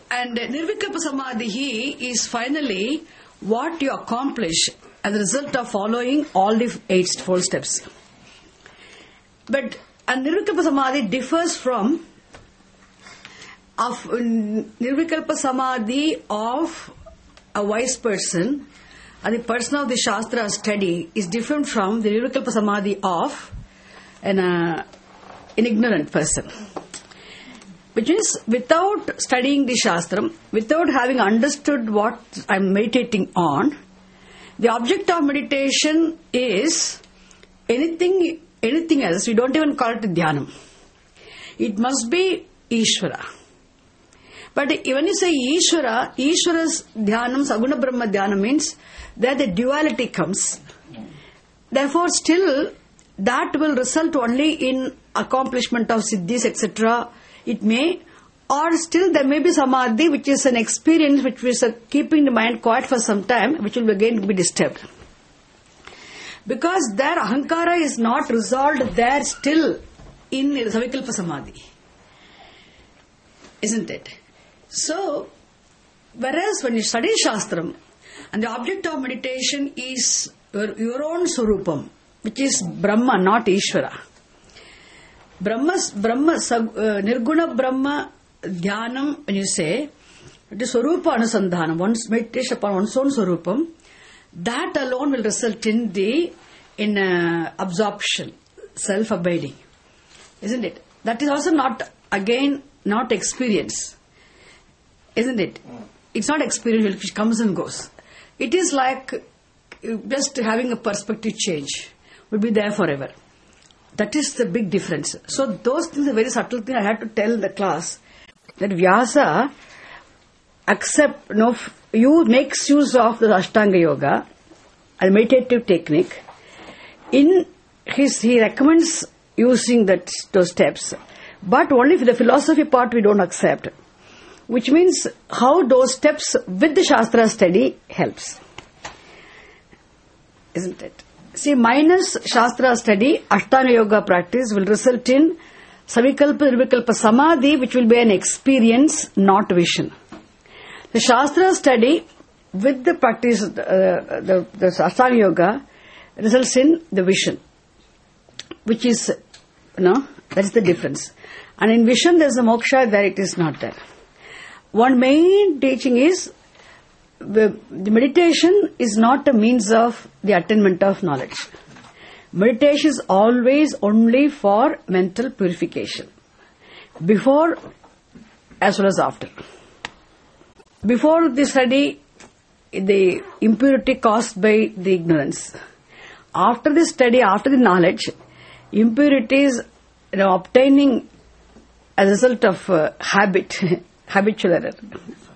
And Nirvikalpa Samadhi is finally what you accomplish as a result of following all the 8 steps. But a Nirvikalpa Samadhi differs from Nirvikalpa Samadhi of a wise person, and the person of the Shastra study is different from the Nirvikalpa Samadhi of an ignorant person. Which means without studying the Shastram, without having understood what I am meditating on, the object of meditation is anything else. We don't even call it Dhyanam. It must be Ishvara. But when you say Ishvara, Ishvara's Dhyanam, Saguna Brahma Dhyanam means that the duality comes. Therefore, still, that will result only in accomplishment of siddhis, etc. It may, or still there may be samadhi, which is an experience which is keeping the mind quiet for some time, which will again be disturbed. Because their ahankara is not resolved there still in Savikalpa Samadhi. Isn't it? So, whereas when you study Shastram, and the object of meditation is your own Swarupam, which is Brahma, not Ishvara. Nirguna Brahma Dhyanam, when you say, it is Swarupa Anusandhanam, one's meditation upon one's own Swarupam, that alone will result in absorption, self-abiding. Isn't it? That is also not experience. Isn't it? It's not experience which comes and goes. It is like just having a perspective change. Will be there forever. That is the big difference. So those things are very subtle things I had to tell the class. That Vyasa you makes use of the Ashtanga Yoga, a meditative technique. He recommends using those steps, but only for the philosophy part we don't accept. Which means how those steps with the Shastra study helps. Isn't it? See, minus Shastra study, Ashtanga Yoga practice will result in Savikalpa, Nirvikalpa Samadhi, which will be an experience, not vision. The Shastra study with the practice, the Ashtanga Yoga, results in the vision, which is, that is the difference. And in vision there is a moksha, there it is not there. One main teaching is, the meditation is not a means of the attainment of knowledge. Meditation is always only for mental purification. Before as well as after. Before the study, the impurity caused by the ignorance. After the study, after the knowledge, impurities obtaining as a result of habitual error.